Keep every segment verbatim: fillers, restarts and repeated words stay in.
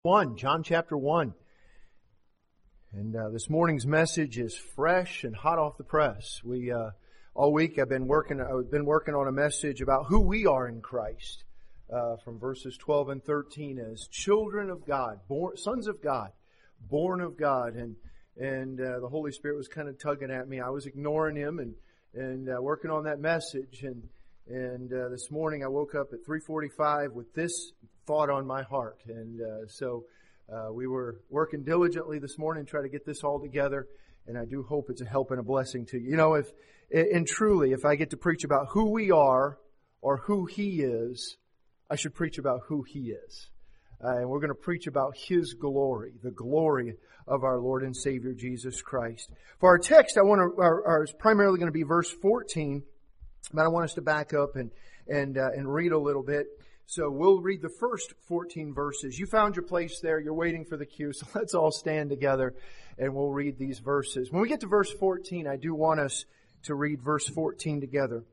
one, John chapter one. And uh, this morning's message is fresh and hot off the press. We uh, all week I've been working. I've been working on a message about who we are in Christ, uh, from verses twelve and thirteen as children of God, born sons of God, born of God, and and uh, the Holy Spirit was kind of tugging at me. I was ignoring Him and and uh, working on that message. And and uh, this morning I woke up at three forty-five with this thought on my heart, and uh, so. Uh, we were working diligently this morning to try to get this all together, and I do hope it's a help and a blessing to you. You know, if and truly, if I get to preach about who we are or who He is, I should preach about who He is. Uh, and we're going to preach about His glory, the glory of our Lord and Savior Jesus Christ. For our text, I want to, our, our, is primarily going to be verse fourteen, but I want us to back up and and uh, and read a little bit. So we'll read the first fourteen verses. You found your place there. You're waiting for the cue. So let's all stand together and we'll read these verses. When we get to verse fourteen, I do want us to read verse fourteen together.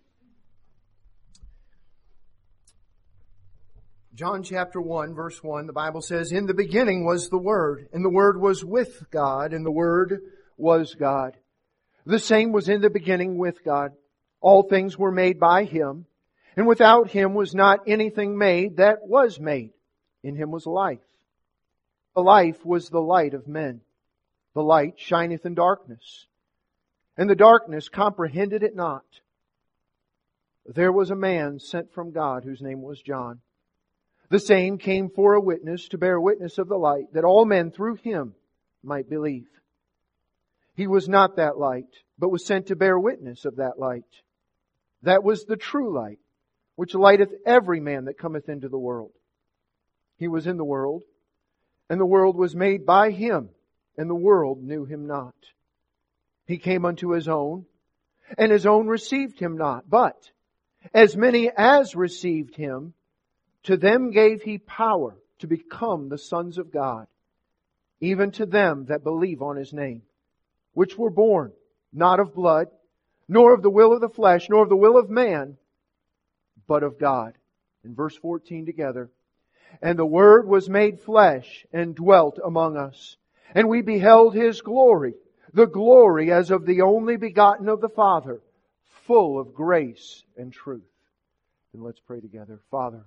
John chapter one, verse one, the Bible says, "In the beginning was the Word, and the Word was with God, and the Word was God. The same was in the beginning with God. All things were made by Him. And without Him was not anything made that was made. In Him was life. The life was the light of men. The light shineth in darkness, and the darkness comprehended it not. There was a man sent from God whose name was John. The same came for a witness, to bear witness of the light, that all men through Him might believe. He was not that light, but was sent to bear witness of that light. That was the true light, which lighteth every man that cometh into the world. He was in the world, and the world was made by Him, and the world knew Him not. He came unto His own, and His own received Him not. But as many as received Him, to them gave He power to become the sons of God, even to them that believe on His name, which were born not of blood, nor of the will of the flesh, nor of the will of man, but of God." In verse fourteen together. "And the Word was made flesh and dwelt among us. And we beheld His glory, the glory as of the only begotten of the Father, full of grace and truth." And let's pray together. Father,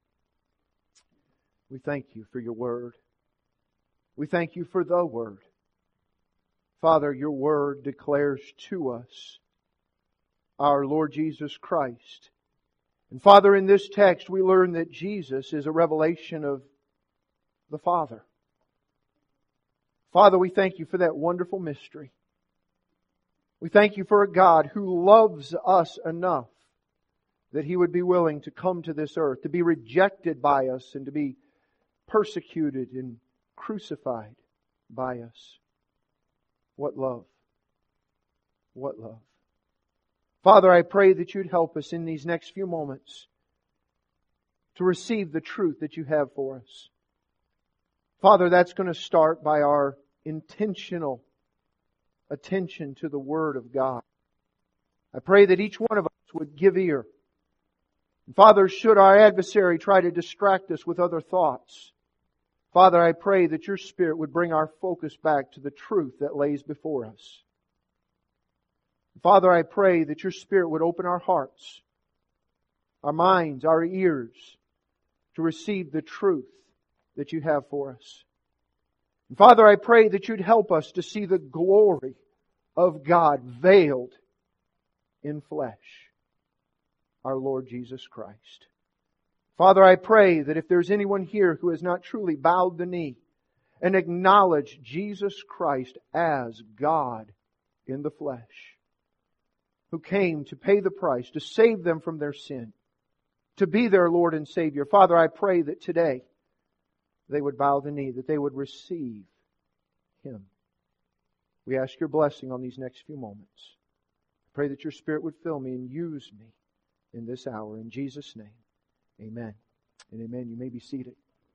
we thank You for Your Word. We thank You for the Word. Father, Your Word declares to us our Lord Jesus Christ. And Father, in this text we learn that Jesus is a revelation of the Father. Father, we thank You for that wonderful mystery. We thank You for a God who loves us enough that He would be willing to come to this earth, to be rejected by us, and to be persecuted and crucified by us. What love! What love! Father, I pray that You'd help us in these next few moments to receive the truth that You have for us. Father, that's going to start by our intentional attention to the Word of God. I pray that each one of us would give ear. And Father, should our adversary try to distract us with other thoughts, Father, I pray that Your Spirit would bring our focus back to the truth that lays before us. Father, I pray that Your Spirit would open our hearts, our minds, our ears to receive the truth that You have for us. And Father, I pray that You'd help us to see the glory of God veiled in flesh, our Lord Jesus Christ. Father, I pray that if there's anyone here who has not truly bowed the knee and acknowledged Jesus Christ as God in the flesh, who came to pay the price, to save them from their sin, to be their Lord and Savior. Father, I pray that today they would bow the knee, that they would receive Him. We ask Your blessing on these next few moments. I pray that Your Spirit would fill me and use me in this hour. In Jesus' name, amen and amen. You may be seated.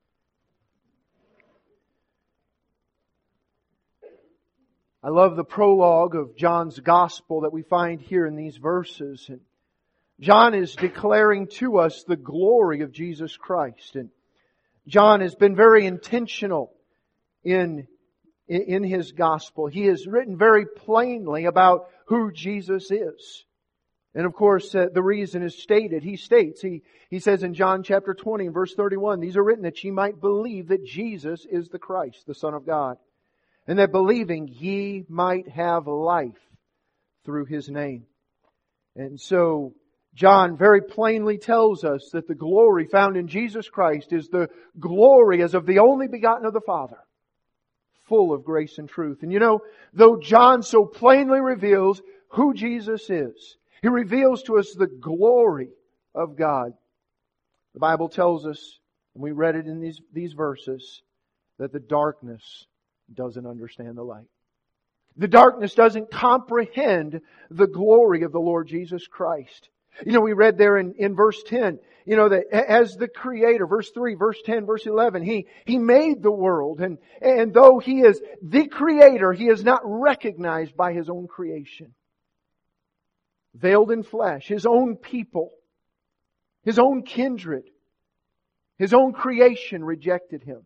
I love the prologue of John's Gospel that we find here in these verses. And John is declaring to us the glory of Jesus Christ. And John has been very intentional in, in his gospel. He has written very plainly about who Jesus is. And of course, uh, the reason is stated. He states, he, he says in John chapter twenty and verse thirty-one, these are written that ye might believe that Jesus is the Christ, the Son of God. And that believing ye might have life through His name. And so, John very plainly tells us that the glory found in Jesus Christ is the glory as of the only begotten of the Father, full of grace and truth. And you know, though John so plainly reveals who Jesus is, he reveals to us the glory of God. The Bible tells us, and we read it in these, these verses, that the darkness doesn't understand the light. The darkness doesn't comprehend the glory of the Lord Jesus Christ. You know, we read there in, in verse ten, you know, that as the Creator, verse three, verse ten, verse eleven, He, He made the world. And, and though He is the Creator, He is not recognized by His own creation. Veiled in flesh, His own people, His own kindred, His own creation rejected Him.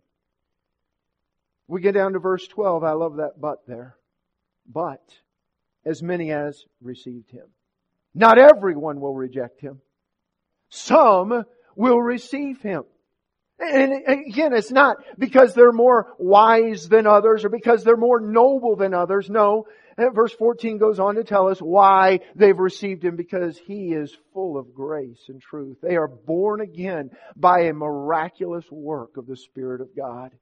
We get down to verse twelve. I love that but there. But as many as received Him. Not everyone will reject Him. Some will receive Him. And again, it's not because they're more wise than others or because they're more noble than others. No. Verse fourteen goes on to tell us why they've received Him, because He is full of grace and truth. They are born again by a miraculous work of the Spirit of God.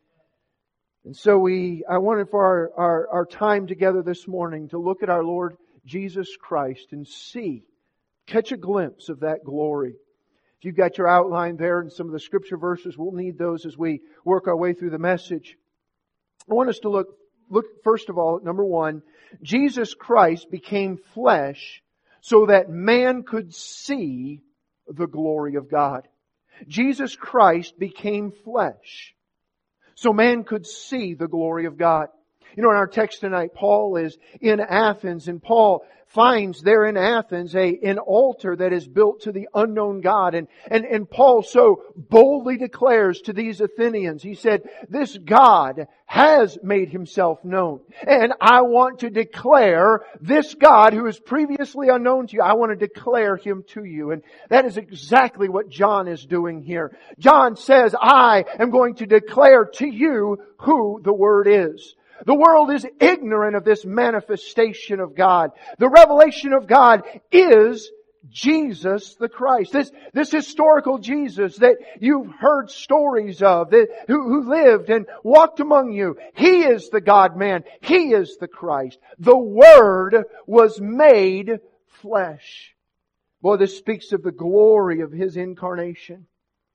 And so we, I wanted for our, our, our time together this morning to look at our Lord Jesus Christ and see, catch a glimpse of that glory. If you've got your outline there and some of the scripture verses, we'll need those as we work our way through the message. I want us to look, look first of all at number one, Jesus Christ became flesh so that man could see the glory of God. Jesus Christ became flesh so man could see the glory of God. You know, in our text tonight, Paul is in Athens, and Paul finds there in Athens a, an altar that is built to the unknown God. And, and, and Paul so boldly declares to these Athenians, he said, this God has made Himself known. And I want to declare this God who is previously unknown to you, I want to declare Him to you. And that is exactly what John is doing here. John says, I am going to declare to you who the Word is. The world is ignorant of this manifestation of God. The revelation of God is Jesus the Christ. This, this historical Jesus that you've heard stories of, that, who, who lived and walked among you. He is the God-man. He is the Christ. The Word was made flesh. Boy, this speaks of the glory of His incarnation.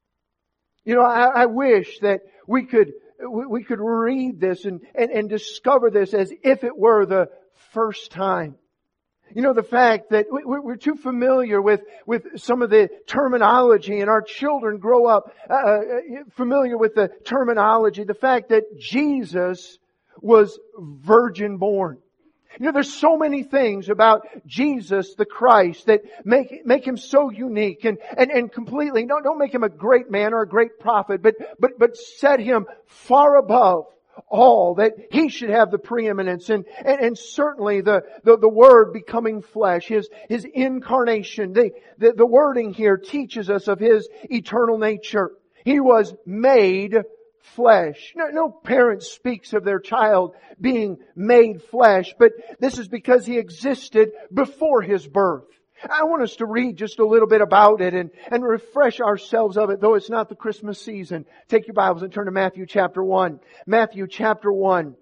You know, I, I wish that we could We could read this and, and, and discover this as if it were the first time. You know, the fact that we're too familiar with, with some of the terminology, and our children grow up uh, familiar with the terminology. The fact that Jesus was virgin born. You know, there's so many things about Jesus the Christ that make make Him so unique and, and, and completely, don't, don't make Him a great man or a great prophet, but, but, but set Him far above all, that He should have the preeminence. And, and, and certainly the, the, the Word becoming flesh, His, His incarnation, the, the, the wording here teaches us of His eternal nature. He was made flesh. No, no parent speaks of their child being made flesh, but this is because He existed before His birth. I want us to read just a little bit about it and, and refresh ourselves of it, though it's not the Christmas season. Take your Bibles and turn to Matthew chapter one. Matthew chapter one.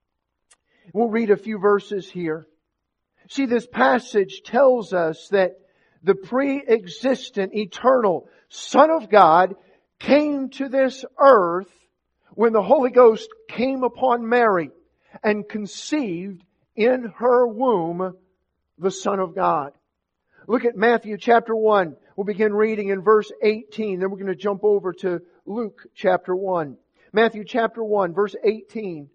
We'll read a few verses here. See, this passage tells us that the pre-existent, eternal Son of God came to this earth when the Holy Ghost came upon Mary and conceived in her womb the Son of God. Look at Matthew chapter one. We'll begin reading in verse eighteen. Then we're going to jump over to Luke chapter one. Matthew chapter one, verse eighteen.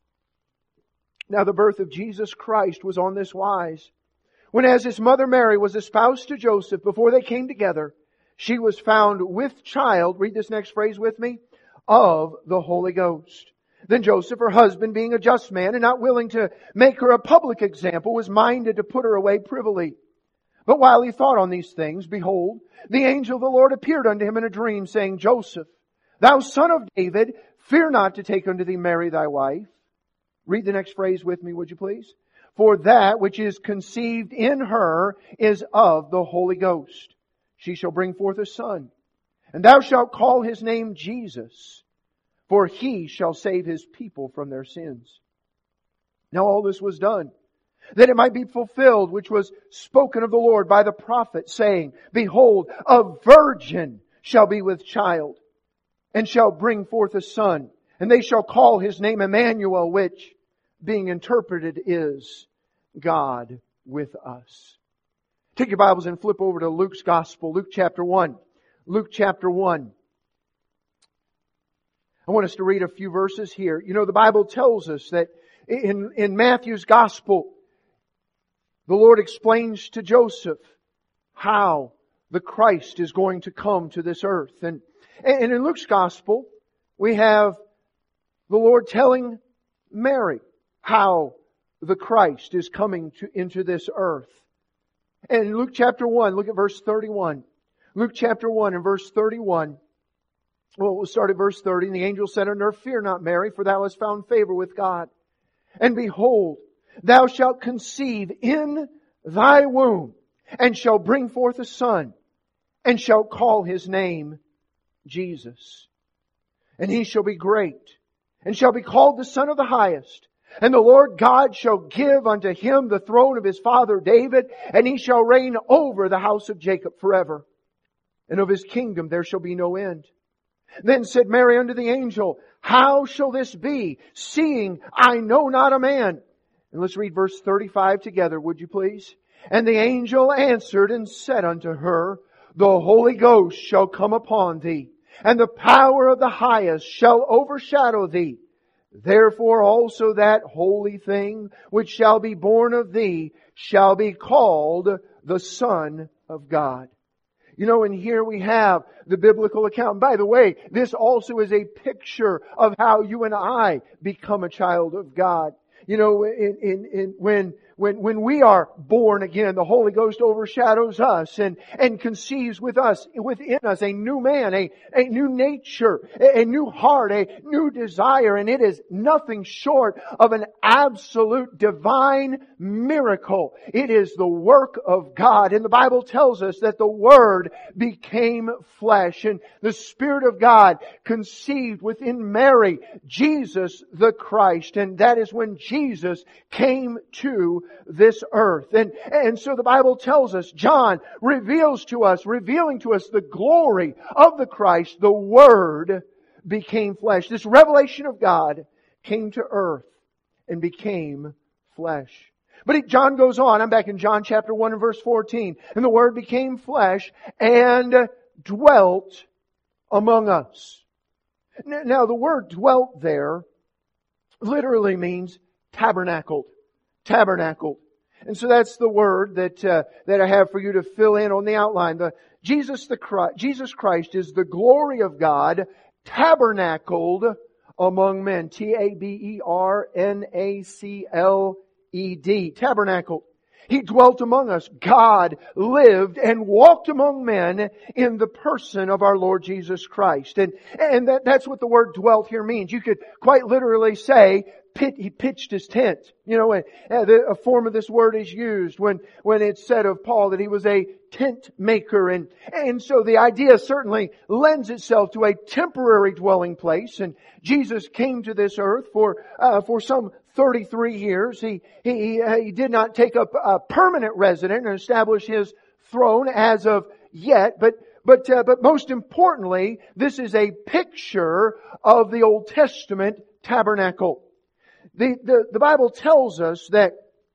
Now the birth of Jesus Christ was on this wise. When as His mother Mary was espoused to Joseph, before they came together, she was found with child, read this next phrase with me, of the Holy Ghost. Then Joseph, her husband, being a just man and not willing to make her a public example, was minded to put her away privily. But while he thought on these things, behold, the angel of the Lord appeared unto him in a dream, saying, Joseph, thou son of David, fear not to take unto thee Mary thy wife. Read the next phrase with me, would you please? For that which is conceived in her is of the Holy Ghost. She shall bring forth a son, and thou shalt call his name Jesus, for he shall save his people from their sins. Now all this was done, that it might be fulfilled, which was spoken of the Lord by the prophet, saying, Behold, a virgin shall be with child, and shall bring forth a son, and they shall call his name Emmanuel, which, being interpreted, is God with us. Take your Bibles and flip over to Luke's Gospel, Luke chapter one. Luke chapter one. I want us to read a few verses here. You know, the Bible tells us that in, in Matthew's Gospel, the Lord explains to Joseph how the Christ is going to come to this earth. And, and in Luke's Gospel, we have the Lord telling Mary how the Christ is coming to, into this earth. And in Luke chapter one, look at verse thirty-one. Luke chapter one and verse thirty-one. Well, we'll start at verse thirty. And the angel said unto her, Fear not, Mary, for thou hast found favor with God. And behold, thou shalt conceive in thy womb, and shalt bring forth a son, and shalt call his name Jesus. And he shall be great, and shall be called the Son of the Highest. And the Lord God shall give unto him the throne of his father David, and he shall reign over the house of Jacob forever. And of his kingdom there shall be no end. Then said Mary unto the angel, How shall this be, seeing I know not a man? And let's read verse thirty-five together, would you please? And the angel answered and said unto her, The Holy Ghost shall come upon thee, and the power of the Highest shall overshadow thee. Therefore also that holy thing which shall be born of thee shall be called the Son of God. You know, and here we have the biblical account. And by the way, this also is a picture of how you and I become a child of God. You know, in, in, in, when, when, when we are born again, the Holy Ghost overshadows us and, and conceives with us, within us a new man, a, a new nature, a, a new heart, a new desire. And it is nothing short of an absolute divine miracle. It is the work of God. And the Bible tells us that the Word became flesh, and the Spirit of God conceived within Mary, Jesus the Christ. And that is when Jesus came to this earth. And, and so the Bible tells us, John reveals to us, revealing to us the glory of the Christ, the Word became flesh. This revelation of God came to earth and became flesh. But it, John goes on, I'm back in John chapter one and verse fourteen, and the Word became flesh and dwelt among us. Now the word dwelt there literally means tabernacled. Tabernacled. And so that's the word that uh, that I have for you to fill in on the outline. The Jesus the Christ, Jesus Christ is the glory of God tabernacled among men. T A B E R N A C L E D. Tabernacled. He dwelt among us. God lived and walked among men in the person of our Lord Jesus Christ. And, and that, that's what the word dwelt here means. You could quite literally say, pit, he pitched his tent. You know, a, a form of this word is used when, when it's said of Paul that he was a tent maker. And, and so the idea certainly lends itself to a temporary dwelling place. And Jesus came to this earth for, uh, for some thirty-three years. He, he, he did not take up a permanent residence and establish His throne as of yet, but But, uh, but most importantly, this is a picture of the Old Testament tabernacle. The, the, the Bible tells us that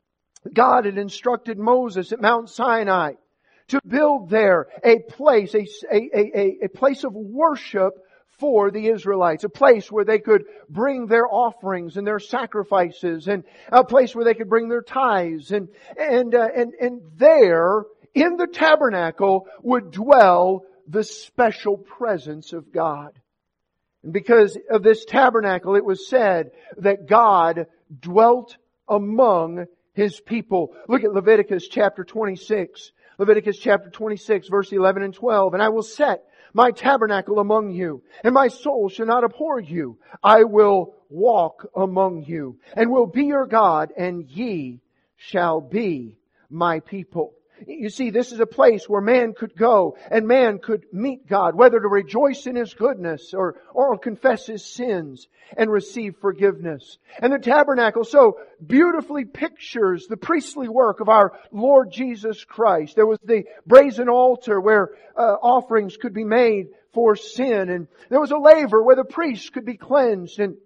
God had instructed Moses at Mount Sinai to build there a place, a, a, a, a place of worship for the Israelites, a place where they could bring their offerings and their sacrifices, and a place where they could bring their tithes, and and uh, and and there in the tabernacle would dwell the special presence of God. And because of this tabernacle, it was said that God dwelt among His people. Look at Leviticus chapter twenty-six. Leviticus chapter twenty-six, verse eleven and twelve. And I will set my tabernacle among you, and my soul shall not abhor you. I will walk among you, and will be your God, and ye shall be my people. You see, this is a place where man could go and man could meet God, whether to rejoice in His goodness or, or confess his sins and receive forgiveness. And the tabernacle so beautifully pictures the priestly work of our Lord Jesus Christ. There was the brazen altar where uh, offerings could be made for sin, and there was a laver where the priests could be cleansed, and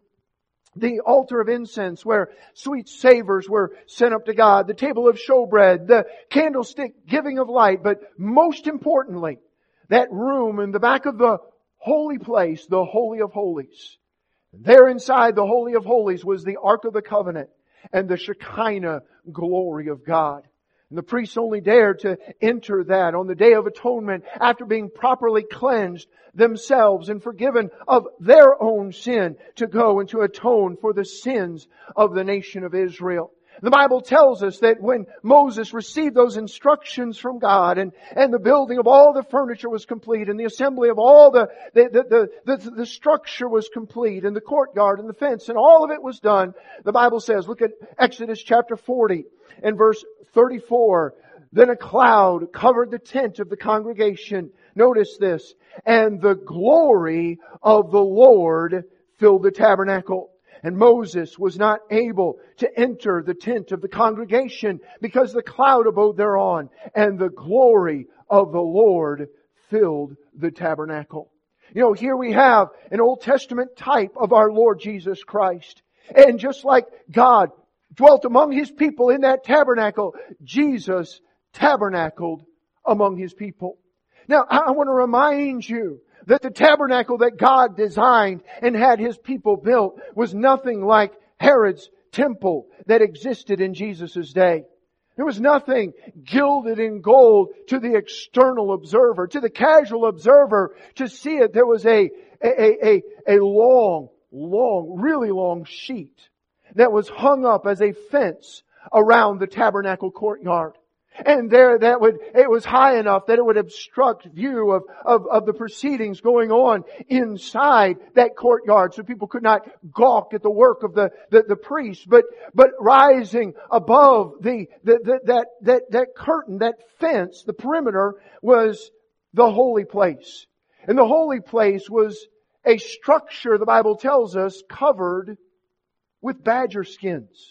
the altar of incense where sweet savors were sent up to God, the table of showbread, the candlestick giving of light, but most importantly, that room in the back of the holy place, the Holy of Holies. There inside the Holy of Holies was the Ark of the Covenant and the Shekinah glory of God. And the priests only dared to enter that on the Day of Atonement after being properly cleansed themselves and forgiven of their own sin, to go and to atone for the sins of the nation of Israel. The Bible tells us that when Moses received those instructions from God, and, and the building of all the furniture was complete, and the assembly of all the the, the, the, the, the structure was complete, and the courtyard and the fence, and all of it was done, the Bible says, look at Exodus chapter forty and verse thirty-four, then a cloud covered the tent of the congregation. Notice this. And the glory of the Lord filled the tabernacle. And Moses was not able to enter the tent of the congregation because the cloud abode thereon, and the glory of the Lord filled the tabernacle. You know, here we have an Old Testament type of our Lord Jesus Christ. And just like God dwelt among His people in that tabernacle, Jesus tabernacled among His people. Now, I want to remind you that the tabernacle that God designed and had His people built was nothing like Herod's temple that existed in Jesus' day. There was nothing gilded in gold to the external observer. To the casual observer, to see it, there was a, a, a, a long, long, really long sheet that was hung up as a fence around the tabernacle courtyard. And there that would, it was high enough that it would obstruct view of, of, of the proceedings going on inside that courtyard, so people could not gawk at the work of the, the, the priest. But, but rising above the, the, the, that, that, that curtain, that fence, the perimeter, was the holy place. And the holy place was a structure, the Bible tells us, covered with badger skins.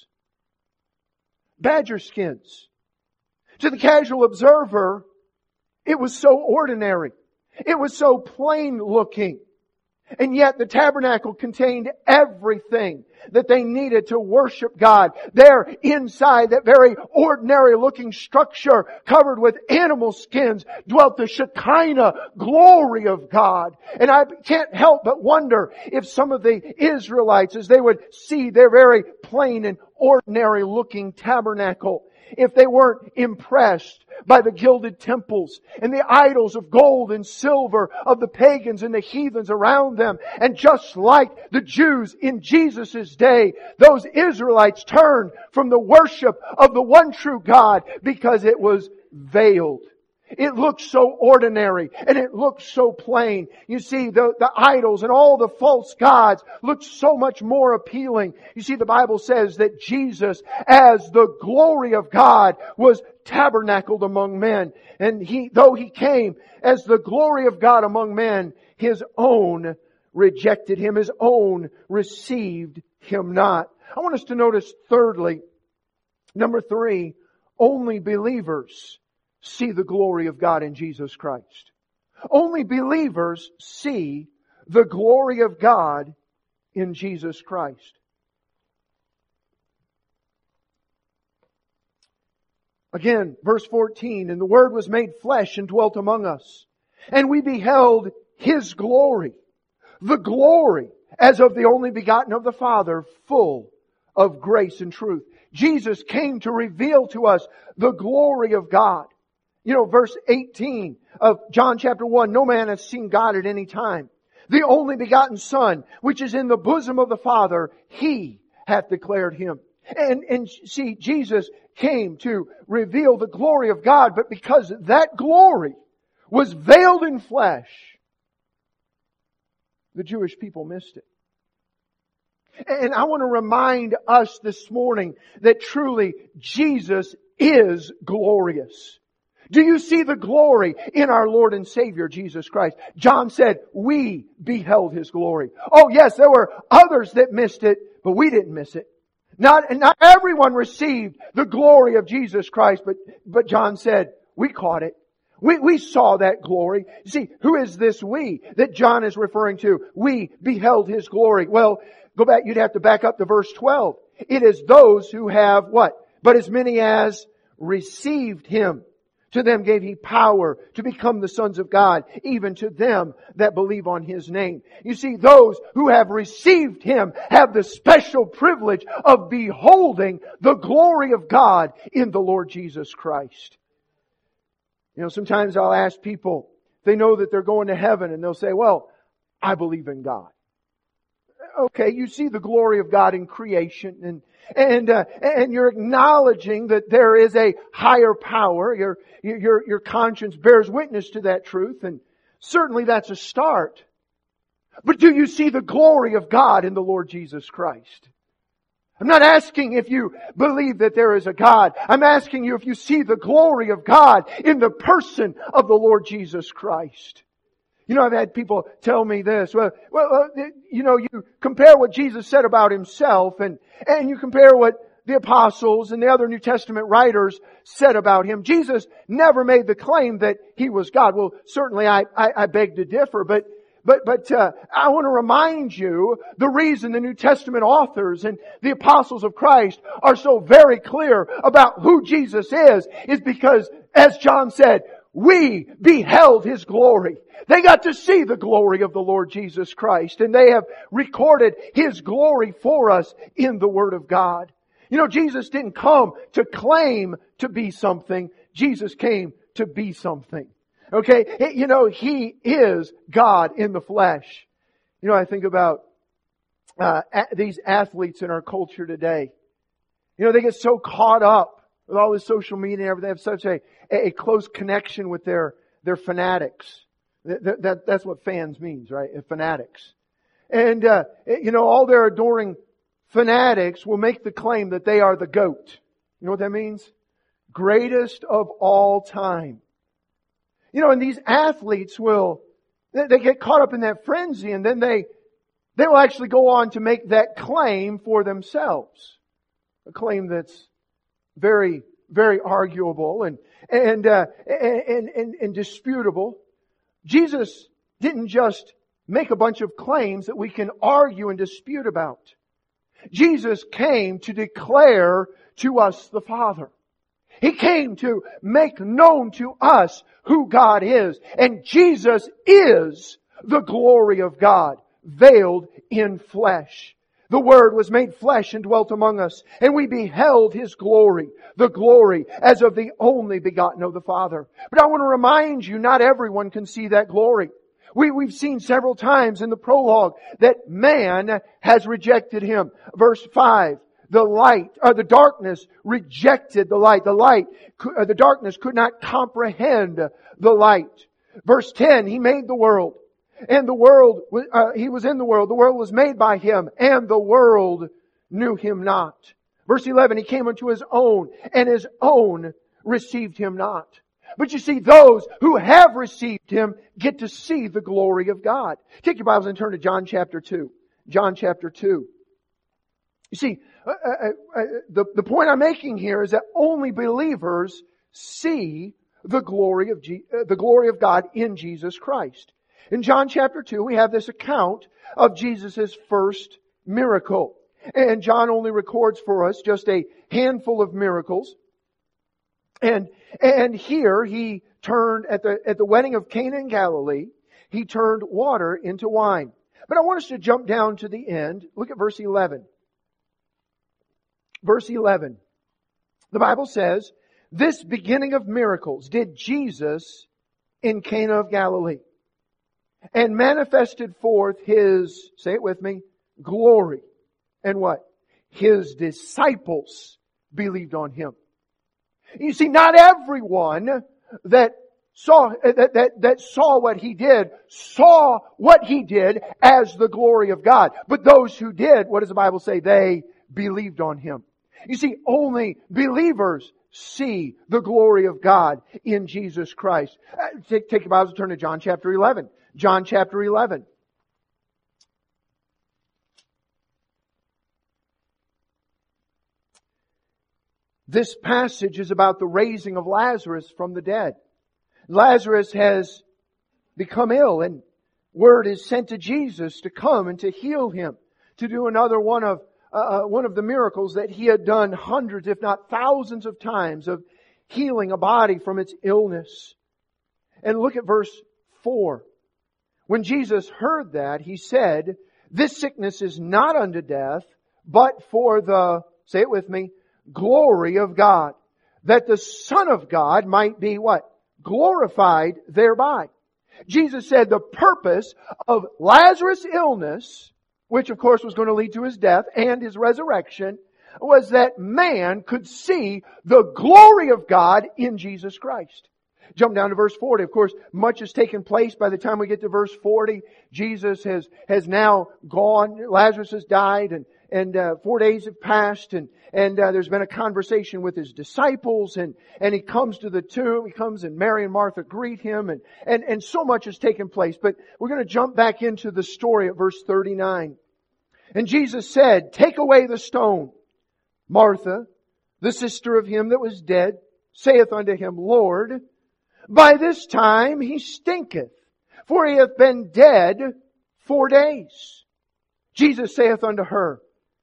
Badger skins. To the casual observer, it was so ordinary. It was so plain looking. And yet the tabernacle contained everything that they needed to worship God. There, inside that very ordinary looking structure covered with animal skins, dwelt the Shekinah glory of God. And I can't help but wonder if some of the Israelites, as they would see their very plain and ordinary looking tabernacle, if they weren't impressed by the gilded temples and the idols of gold and silver of the pagans and the heathens around them. And just like the Jews in Jesus' day, those Israelites turned from the worship of the one true God because it was veiled. It looked so ordinary and it looked so plain. You see, the, the idols and all the false gods looked so much more appealing. You see, the Bible says that Jesus, as the glory of God, was tabernacled among men. And He, though He came as the glory of God among men, His own rejected Him. His own received Him not. I want us to notice thirdly, number three, only believers see the glory of God in Jesus Christ. Only believers see the glory of God in Jesus Christ. Again, verse fourteen, and the Word was made flesh and dwelt among us, and we beheld His glory, the glory as of the only begotten of the Father, full of grace and truth. Jesus came to reveal to us the glory of God. You know, verse eighteen of John chapter one, no man has seen God at any time. The only begotten Son, which is in the bosom of the Father, He hath declared Him. And, and see, Jesus came to reveal the glory of God, but because that glory was veiled in flesh, the Jewish people missed it. And I want to remind us this morning that truly Jesus is glorious. Do you see the glory in our Lord and Savior Jesus Christ? John said, we beheld His glory. Oh yes, there were others that missed it, but we didn't miss it. Not, not everyone received the glory of Jesus Christ, but, but John said, we caught it. We, we saw that glory. You see, who is this we that John is referring to? We beheld His glory. Well, go back, you'd have to back up to verse twelve. It is those who have what? But as many as received Him. To them gave He power to become the sons of God, even to them that believe on His name. You see, those who have received Him have the special privilege of beholding the glory of God in the Lord Jesus Christ. You know, sometimes I'll ask people, they know that they're going to heaven, and they'll say, well, I believe in God. Okay, you see the glory of God in creation, and and uh, and you're acknowledging that there is a higher power. Your your your conscience bears witness to that truth, and certainly that's a start. But do you see the glory of God in the Lord Jesus Christ? I'm not asking if you believe that there is a God. I'm asking you if you see the glory of God in the person of the Lord Jesus Christ. You know, I've had people tell me this. Well, well, you know, you compare what Jesus said about Himself and, and you compare what the apostles and the other New Testament writers said about Him. Jesus never made the claim that He was God. Well, certainly I, I, I beg to differ, but, but, but, uh, I want to remind you the reason the New Testament authors and the apostles of Christ are so very clear about who Jesus is, is because, as John said, we beheld His glory. They got to see the glory of the Lord Jesus Christ, and they have recorded His glory for us in the Word of God. You know, Jesus didn't come to claim to be something. Jesus came to be something. Okay? You know, He is God in the flesh. You know, I think about uh, these athletes in our culture today. You know, they get so caught up with all this social media and everything. They have such a, a close connection with their, their fanatics. That, that, that's what fans means, right? Fanatics. And, uh, you know, all their adoring fanatics will make the claim that they are the GOAT. You know what that means? Greatest of all time. You know, and these athletes will, they, they get caught up in that frenzy, and then they, they will actually go on to make that claim for themselves. A claim that's very, very arguable and, and, uh, and, and, and disputable. Jesus didn't just make a bunch of claims that we can argue and dispute about. Jesus came to declare to us the Father. He came to make known to us who God is. And Jesus is the glory of God, veiled in flesh. The Word was made flesh and dwelt among us, and we beheld His glory, the glory as of the only begotten of the Father. But I want to remind you, not everyone can see that glory. We, we've seen several times in the prologue that man has rejected Him. Verse five, the light, or the darkness rejected the light. The light, uh, the darkness could not comprehend the light. Verse ten, He made the world. And the world, uh, He was in the world. The world was made by Him, and the world knew Him not. Verse eleven, He came unto His own, and His own received Him not. But you see, those who have received Him get to see the glory of God. Take your Bibles and turn to John chapter two. John chapter two. You see, uh, uh, uh, the, the point I'm making here is that only believers see the glory of G, uh, the glory of God in Jesus Christ. In John chapter two, we have this account of Jesus' first miracle. And John only records for us just a handful of miracles. And, and here he turned, at the, at the wedding of Cana in Galilee, he turned water into wine. But I want us to jump down to the end. Look at verse eleven. Verse eleven. The Bible says, this beginning of miracles did Jesus in Cana of Galilee. and manifested forth His, say it with me, glory. And what? His disciples believed on Him. You see, not everyone that saw, that, that, that saw what He did, saw what He did as the glory of God. But those who did, what does the Bible say? They believed on Him. You see, only believers see the glory of God in Jesus Christ. Uh, take, take your Bibles and turn to John chapter eleven. John chapter eleven. This passage is about the raising of Lazarus from the dead. Lazarus has become ill, and word is sent to Jesus to come and to heal him, to do another one of uh, one of the miracles that He had done hundreds, if not thousands of times, of healing a body from its illness. And look at verse four. When Jesus heard that, He said, "This sickness is not unto death, but for the," say it with me, "glory of God, that the Son of God might be" what? "Glorified thereby." Jesus said the purpose of Lazarus' illness, which of course was going to lead to his death and his resurrection, was that man could see the glory of God in Jesus Christ. Jump down to verse forty. Of course, much has taken place by the time we get to verse forty. Jesus has, has now gone. Lazarus has died, and, and uh, four days have passed, and, and uh, there's been a conversation with His disciples, and, and He comes to the tomb. He comes, and Mary and Martha greet Him, and, and, and so much has taken place. But we're going to jump back into the story at verse thirty-nine. And Jesus said, "Take away the stone." Martha, the sister of him that was dead, saith unto Him, "Lord, by this time he stinketh, for he hath been dead four days." Jesus saith unto her,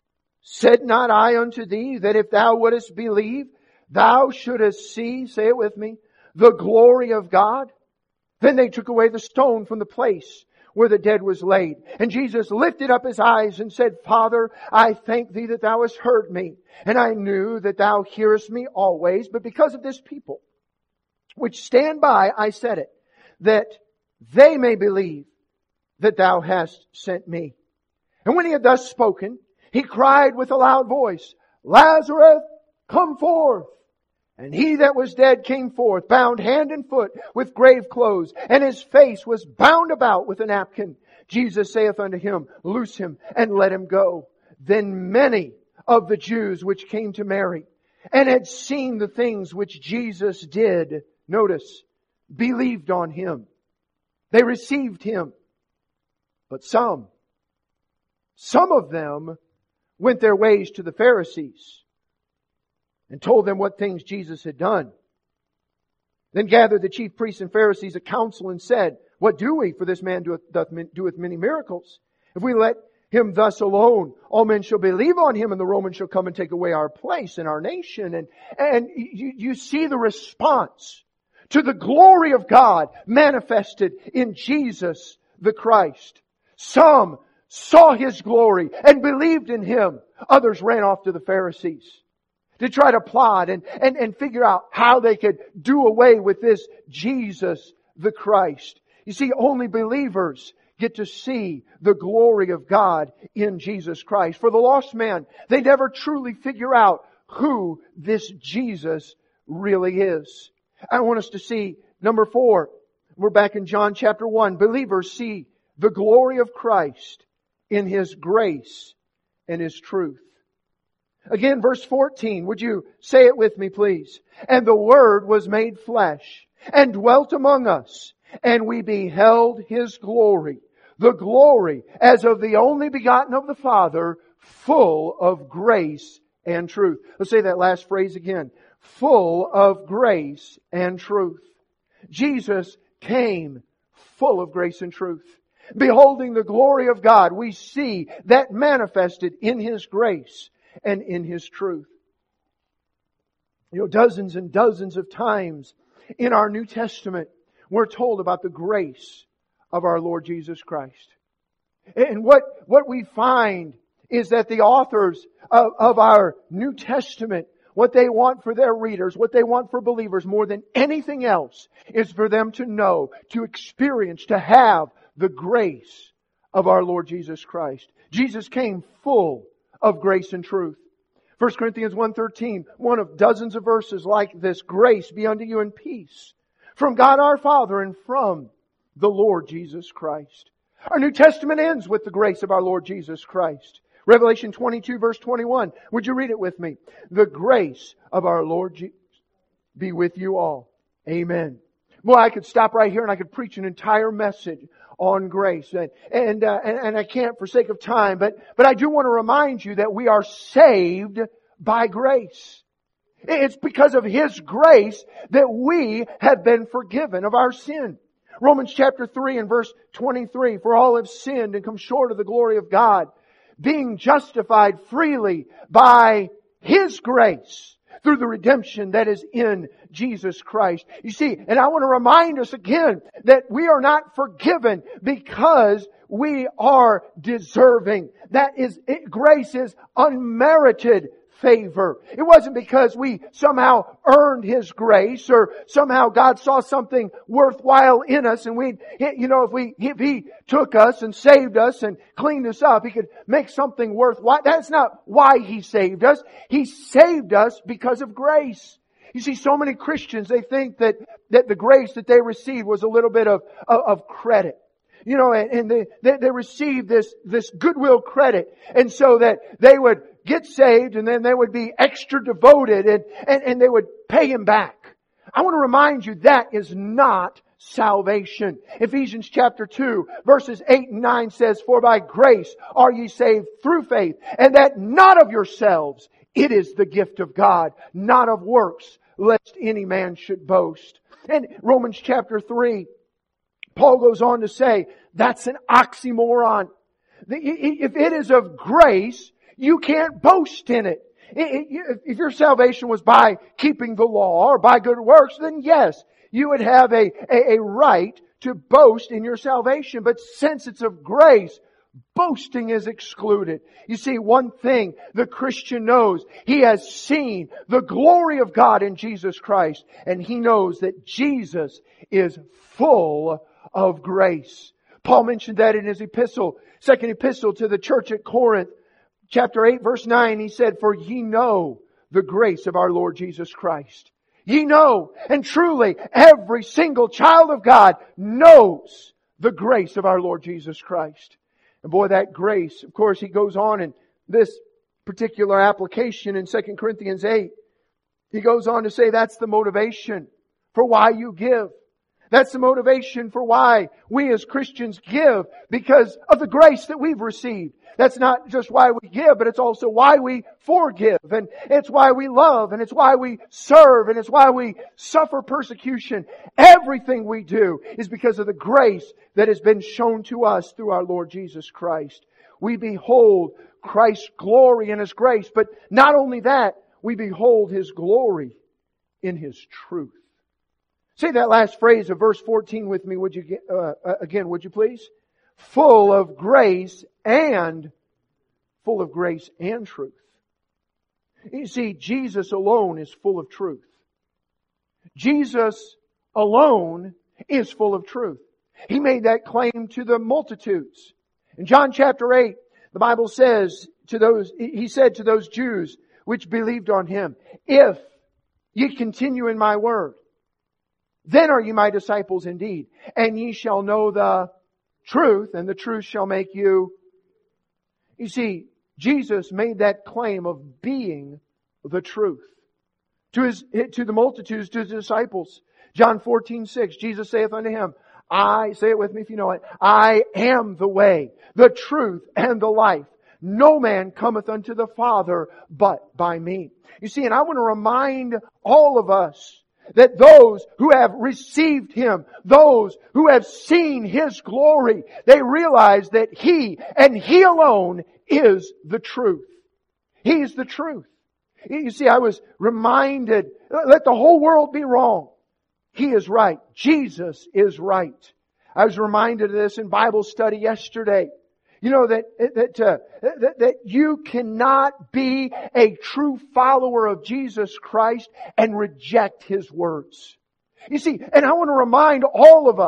"Said not I unto thee that if thou wouldest believe, thou shouldest see," say it with me, "the glory of God?" Then they took away the stone from the place where the dead was laid. And Jesus lifted up His eyes and said, "Father, I thank Thee that Thou hast heard me. And I knew that Thou hearest me always. But because of this people, which stand by, I said it, that they may believe that Thou hast sent me." And when He had thus spoken, He cried with a loud voice, "Lazarus, come forth." And he that was dead came forth, bound hand and foot with grave clothes, and his face was bound about with a napkin. Jesus saith unto him, "Loose him, and let him go." Then many of the Jews which came to Mary, and had seen the things which Jesus did, notice, believed on Him. They received Him. But some, some of them went their ways to the Pharisees, and told them what things Jesus had done. Then gathered the chief priests and Pharisees a council, and said, "What do we? For this man doeth, doth, doeth many miracles. If we let Him thus alone, all men shall believe on Him, and the Romans shall come and take away our place in our nation." And, and you, you see the response to the glory of God manifested in Jesus the Christ. Some saw His glory and believed in Him. Others ran off to the Pharisees to try to plot and, and, and figure out how they could do away with this Jesus the Christ. You see, only believers get to see the glory of God in Jesus Christ. For the lost man, they never truly figure out who this Jesus really is. I want us to see number four. We're back in John chapter one. Believers see the glory of Christ in His grace and His truth. Again, verse fourteen. Would you say it with me, please? "And the Word was made flesh, and dwelt among us, and we beheld His glory, the glory as of the only begotten of the Father, full of grace and truth." Let's say that last phrase again. Full of grace and truth. Jesus came full of grace and truth. Beholding the glory of God, we see that manifested in His grace and in His truth. You know, dozens and dozens of times in our New Testament, we're told about the grace of our Lord Jesus Christ. And what, what we find is that the authors of, of our New Testament, what they want for their readers, what they want for believers more than anything else, is for them to know, to experience, to have the grace of our Lord Jesus Christ. Jesus came full of grace and truth. First Corinthians one thirteen, one of dozens of verses like this. Grace be unto you and peace from God our Father and from the Lord Jesus Christ. Our New Testament ends with the grace of our Lord Jesus Christ. Revelation twenty-two verse twenty-one. Would you read it with me? The grace of our Lord Jesus be with you all. Amen. Well, I could stop right here and I could preach an entire message on grace. And, and, uh, and, and I can't for sake of time, but, but I do want to remind you that we are saved by grace. It's because of His grace that we have been forgiven of our sin. Romans chapter three and verse twenty-three, for all have sinned and come short of the glory of God, being justified freely by His grace through the redemption that is in Jesus Christ. You see, and I want to remind us again that we are not forgiven because we are deserving. That is, it, grace is unmerited favor. It wasn't because we somehow earned His grace or somehow God saw something worthwhile in us and we, you know, if we, if He took us and saved us and cleaned us up, He could make something worthwhile. That's not why He saved us. He saved us because of grace. You see, so many Christians, they think that, that the grace that they received was a little bit of, of, of credit. You know, and, and they, they, they received this, this goodwill credit. And so that they would get saved and then they would be extra devoted and, and, and they would pay Him back. I want to remind you that is not salvation. Ephesians chapter two verses eight and nine says, for by grace are ye saved through faith, and that not of yourselves. It is the gift of God, not of works, lest any man should boast. And Romans chapter three, Paul goes on to say, that's an oxymoron. If it is of grace, you can't boast in it. If your salvation was by keeping the law or by good works, then yes, you would have a, a, a right to boast in your salvation. But since it's of grace, boasting is excluded. You see, one thing the Christian knows, he has seen the glory of God in Jesus Christ, and he knows that Jesus is full of grace. Paul mentioned that in his epistle, second epistle to the church at Corinth, chapter eight, verse nine, he said, for ye know the grace of our Lord Jesus Christ. Ye know, and truly every single child of God knows the grace of our Lord Jesus Christ. And boy, that grace, of course, he goes on in this particular application in Second Corinthians eight. He goes on to say that's the motivation for why you give. That's the motivation for why we as Christians give, because of the grace that we've received. That's not just why we give, but it's also why we forgive. And it's why we love. And it's why we serve. And it's why we suffer persecution. Everything we do is because of the grace that has been shown to us through our Lord Jesus Christ. We behold Christ's glory in His grace. But not only that, we behold His glory in His truth. Say that last phrase of verse fourteen with me, would you, uh, again, would you please? Full of grace and, full of grace and truth. You see, Jesus alone is full of truth. Jesus alone is full of truth. He made that claim to the multitudes. In John chapter eight, the Bible says to those, He said to those Jews which believed on Him, if ye continue in my word, then are ye my disciples indeed, and ye shall know the truth, and the truth shall make you. You see, Jesus made that claim of being the truth to his, to the multitudes, to His disciples. John fourteen six, Jesus saith unto him, I, say it with me if you know it, I am the way, the truth, and the life. No man cometh unto the Father but by me. You see, and I want to remind all of us that those who have received Him, those who have seen His glory, they realize that He and He alone is the truth. He is the truth. You see, I was reminded, let the whole world be wrong. He is right. Jesus is right. I was reminded of this in Bible study yesterday. You know, that, that, uh, that, that you cannot be a true follower of Jesus Christ and reject His words. You see, and I want to remind all of us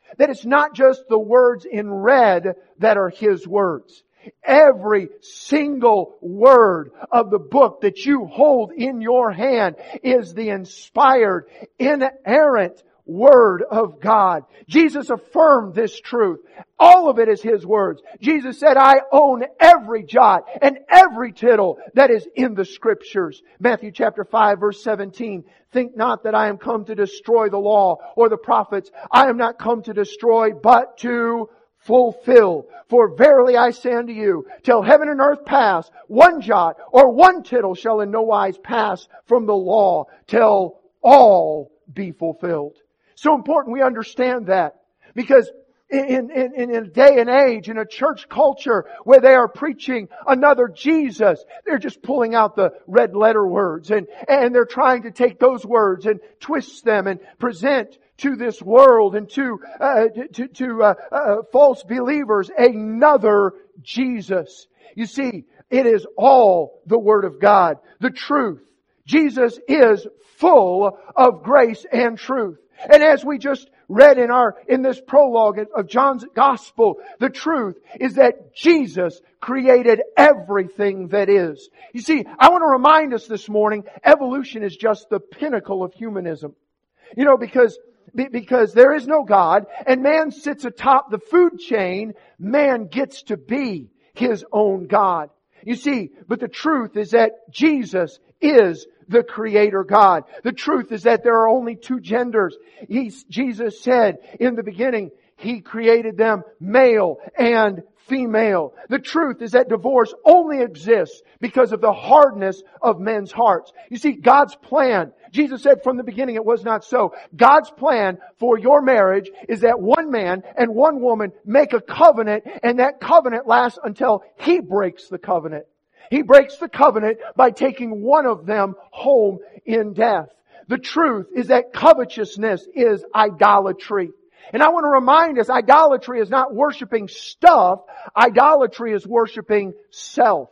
That it's not just the words in red that are His words. Every single word of the book that you hold in your hand is the inspired, inerrant Word of God. Jesus affirmed this truth. All of it is His words. Jesus said, I own every jot and every tittle that is in the Scriptures. Matthew chapter five verse seventeen. Think not that I am come to destroy the law or the prophets. I am not come to destroy, but to fulfill. For verily I say unto you, till heaven and earth pass, one jot or one tittle shall in no wise pass from the law, till all be fulfilled. So important we understand that. Because in, in, in a day and age, in a church culture where they are preaching another Jesus, they're just pulling out the red letter words and, and they're trying to take those words and twist them and present to this world and to, uh, to, to uh, uh, false believers another Jesus. You see, it is all the Word of God, the truth. Jesus is full of grace and truth. And as we just read in our, in this prologue of John's Gospel, the truth is that Jesus created everything that is. You see, I want to remind us this morning, evolution is just the pinnacle of humanism. You know, because, because there is no God, and man sits atop the food chain, man gets to be his own God. You see, but the truth is that Jesus is the Creator God. The truth is that there are only two genders. He, Jesus said in the beginning, He created them male and female. The truth is that divorce only exists because of the hardness of men's hearts. You see, God's plan, Jesus said from the beginning it was not so. God's plan for your marriage is that one man and one woman make a covenant, and that covenant lasts until He breaks the covenant. He breaks the covenant by taking one of them home in death. The truth is that covetousness is idolatry. And I want to remind us, idolatry is not worshiping stuff. Idolatry is worshiping self.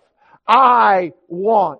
I want.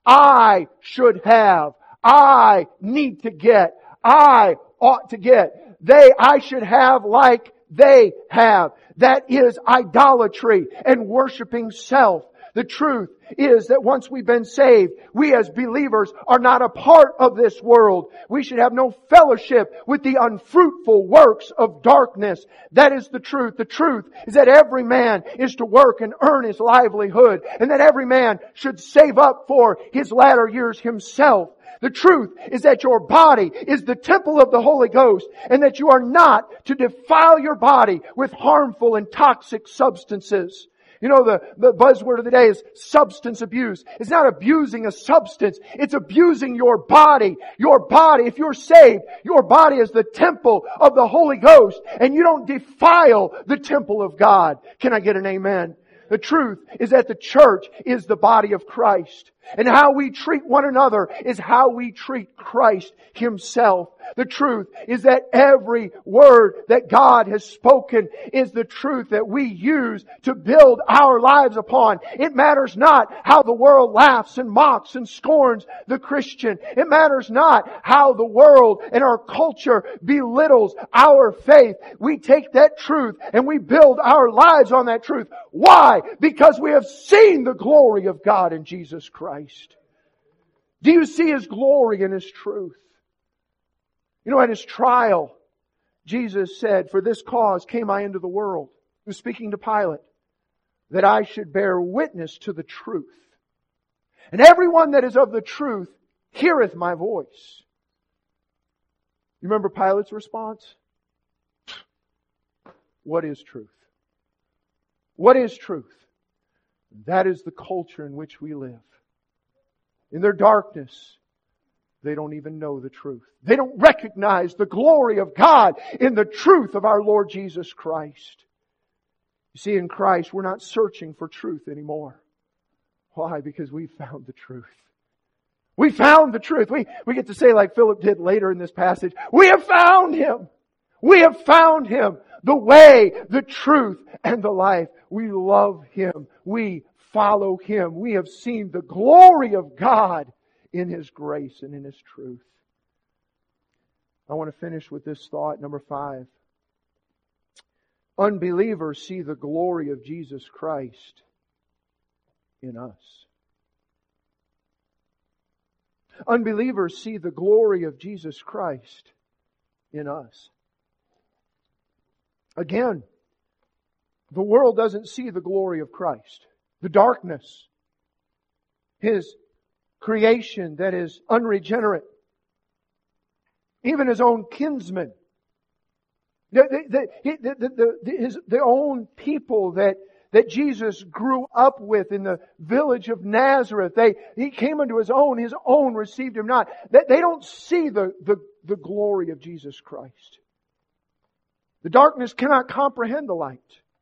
I should have. I need to get. I ought to get. They, I should have like they have. That is idolatry and worshiping self. The truth is that once we've been saved, we as believers are not a part of this world. We should have no fellowship with the unfruitful works of darkness. That is the truth. The truth is that every man is to work and earn his livelihood, and that every man should save up for his latter years himself. The truth is that your body is the temple of the Holy Ghost, and that you are not to defile your body with harmful and toxic substances. You know, the, the buzzword of the day is substance abuse. It's not abusing a substance. It's abusing your body. Your body, if you're saved, your body is the temple of the Holy Ghost, and you don't defile the temple of God. Can I get an amen? The truth is that the church is the body of Christ. And how we treat one another is how we treat Christ Himself. The truth is that every word that God has spoken is the truth that we use to build our lives upon. It matters not how the world laughs and mocks and scorns the Christian. It matters not how the world and our culture belittles our faith. We take that truth and we build our lives on that truth. Why? Because we have seen the glory of God in Jesus Christ. Do you see His glory in His truth? You know, at His trial, Jesus said, "For this cause came I into the world," He was speaking to Pilate, "that I should bear witness to the truth. And everyone that is of the truth heareth my voice." You remember Pilate's response? What is truth? What is truth? That is the culture in which we live. In their darkness, they don't even know the truth. They don't recognize the glory of God in the truth of our Lord Jesus Christ. You see, in Christ, we're not searching for truth anymore. Why? Because we found the truth. We found the truth. We, we get to say like Philip did later in this passage, we have found Him. We have found Him. The way, the truth, and the life. We love Him. We follow Him. We have seen the glory of God in His grace and in His truth. I want to finish with this thought, number five. Unbelievers see the glory of Jesus Christ in us. Unbelievers see the glory of Jesus Christ in us. Again, the world doesn't see the glory of Christ. The darkness, His creation that is unregenerate, even His own kinsmen, the, the, the, the, the, his, the own people that that Jesus grew up with in the village of Nazareth. They, He came unto His own, His own received Him not. They, they don't see the, the, the glory of Jesus Christ. The darkness cannot comprehend the light.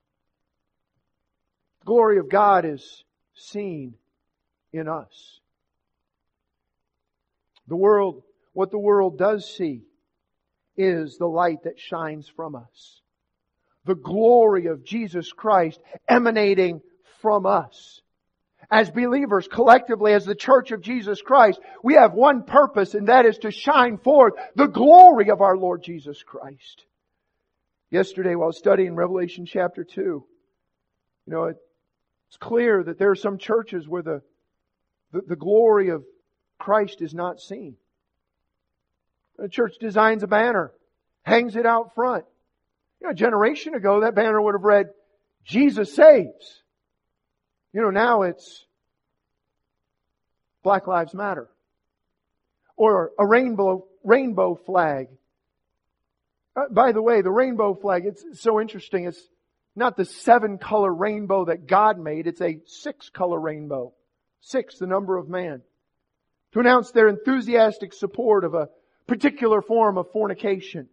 The glory of God is seen in us. The world, what the world does see is the light that shines from us. The glory of Jesus Christ emanating from us. As believers, collectively, as the church of Jesus Christ, we have one purpose, and that is to shine forth the glory of our Lord Jesus Christ. Yesterday, while studying Revelation chapter two, you know, it's clear that there are some churches where the, the, the glory of Christ is not seen. The church designs a banner, hangs it out front. You know, a generation ago, that banner would have read, Jesus saves. You know, now it's Black Lives Matter. Or a rainbow, rainbow flag. Uh, by the way, the rainbow flag, it's so interesting. It's not the seven color rainbow that God made. It's a six color rainbow. Six, the number of man. To announce their enthusiastic support of a particular form of fornication.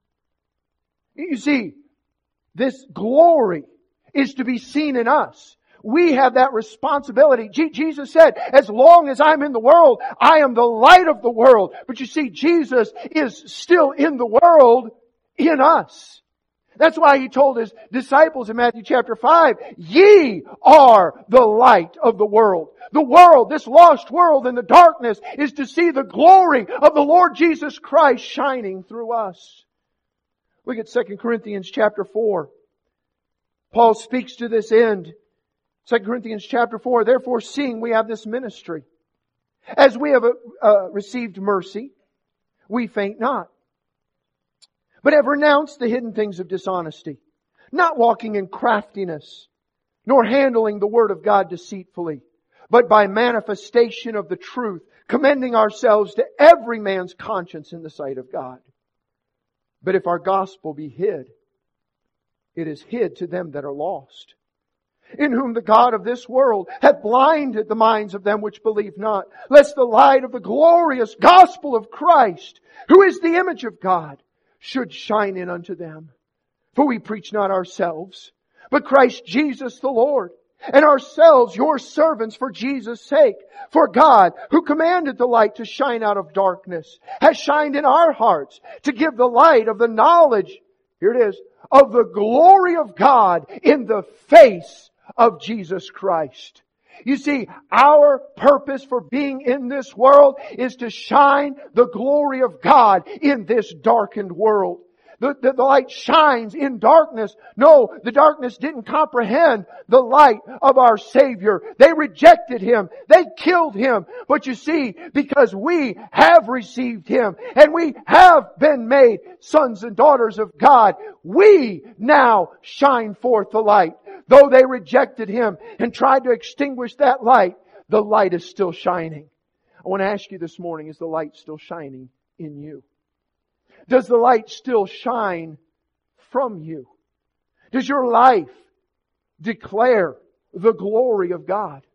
You see, this glory is to be seen in us. We have that responsibility. Je- Jesus said, as long as I'm in the world, I am the light of the world. But you see, Jesus is still in the world in us. That's why He told His disciples in Matthew chapter five, ye are the light of the world. The world, this lost world in the darkness, is to see the glory of the Lord Jesus Christ shining through us. Look at Second Corinthians chapter four. Paul speaks to this end. Second Corinthians chapter four, therefore seeing we have this ministry, as we have uh, received mercy, we faint not, but have renounced the hidden things of dishonesty, not walking in craftiness, nor handling the word of God deceitfully, but by manifestation of the truth, commending ourselves to every man's conscience in the sight of God. But if our gospel be hid, it is hid to them that are lost, in whom the God of this world hath blinded the minds of them which believe not, lest the light of the glorious gospel of Christ, who is the image of God, should shine in unto them. For we preach not ourselves, but Christ Jesus the Lord, and ourselves your servants for Jesus' sake. For God, who commanded the light to shine out of darkness, has shined in our hearts to give the light of the knowledge, here it is, of the glory of God in the face of Jesus Christ. You see, our purpose for being in this world is to shine the glory of God in this darkened world. The, the, the light shines in darkness. No, the darkness didn't comprehend the light of our Savior. They rejected Him. They killed Him. But you see, because we have received Him and we have been made sons and daughters of God, we now shine forth the light. Though they rejected Him and tried to extinguish that light, the light is still shining. I want to ask you this morning, is the light still shining in you? Does the light still shine from you? Does your life declare the glory of God?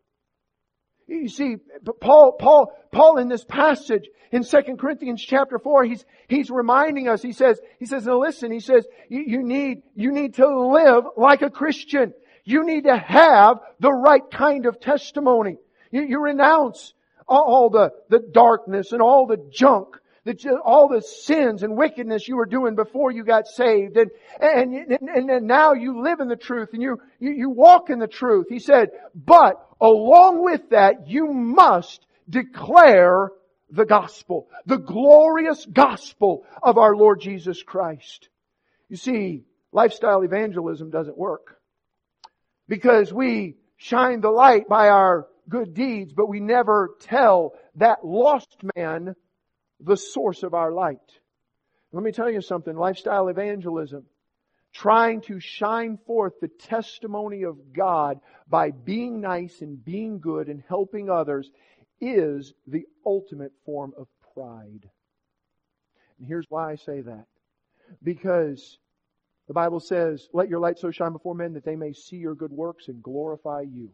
You see, Paul, Paul, Paul in this passage in Second Corinthians chapter four, he's, he's reminding us, he says, he says, now listen, he says, you, you need, you need to live like a Christian. You need to have the right kind of testimony. You, you renounce all, all the, the darkness and all the junk, the, all the sins and wickedness you were doing before you got saved. And, and, and, and now you live in the truth and you, you, you walk in the truth. He said, but along with that, you must declare the gospel, the glorious gospel of our Lord Jesus Christ. You see, lifestyle evangelism doesn't work. Because we shine the light by our good deeds, but we never tell that lost man the source of our light. Let me tell you something. Lifestyle evangelism, trying to shine forth the testimony of God by being nice and being good and helping others, is the ultimate form of pride. And here's why I say that. Because the Bible says, let your light so shine before men that they may see your good works and glorify you.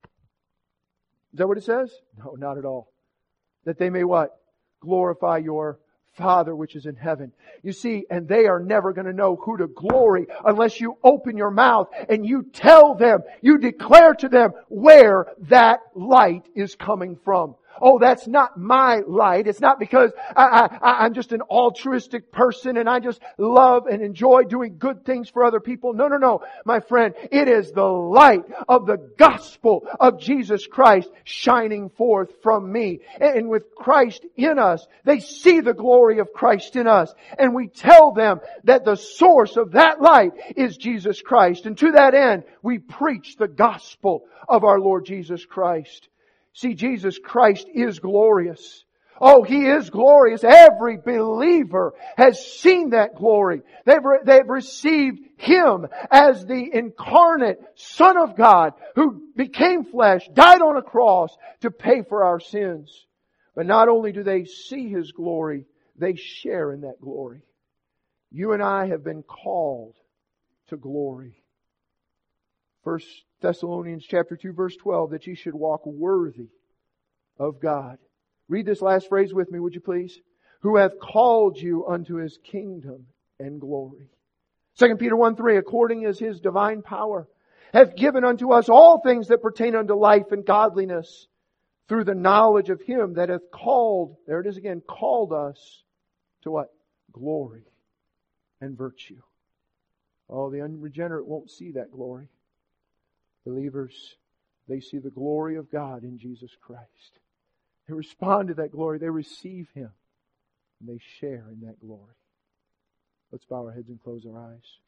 Is that what it says? No, not at all. That they may what? Glorify your Father which is in heaven. You see, and they are never going to know who to glory unless you open your mouth and you tell them, you declare to them where that light is coming from. Oh, that's not my light. It's not because I, I, I'm just an altruistic person and I just love and enjoy doing good things for other people. No, no, no, my friend. It is the light of the gospel of Jesus Christ shining forth from me. And with Christ in us, they see the glory of Christ in us. And we tell them that the source of that light is Jesus Christ. And to that end, we preach the gospel of our Lord Jesus Christ. See, Jesus Christ is glorious. Oh, He is glorious. Every believer has seen that glory. They've, re- they've received Him as the incarnate Son of God who became flesh, died on a cross to pay for our sins. But not only do they see His glory, they share in that glory. You and I have been called to glory. First Thessalonians chapter two verse twelve, that ye should walk worthy of God. Read this last phrase with me, would you please? Who hath called you unto His kingdom and glory. Second Peter one three, according as His divine power hath given unto us all things that pertain unto life and godliness, through the knowledge of Him that hath called, there it is again, called us to what? Glory and virtue. Oh, the unregenerate won't see that glory. Believers, they see the glory of God in Jesus Christ. They respond to that glory. They receive Him. And they share in that glory. Let's bow our heads and close our eyes.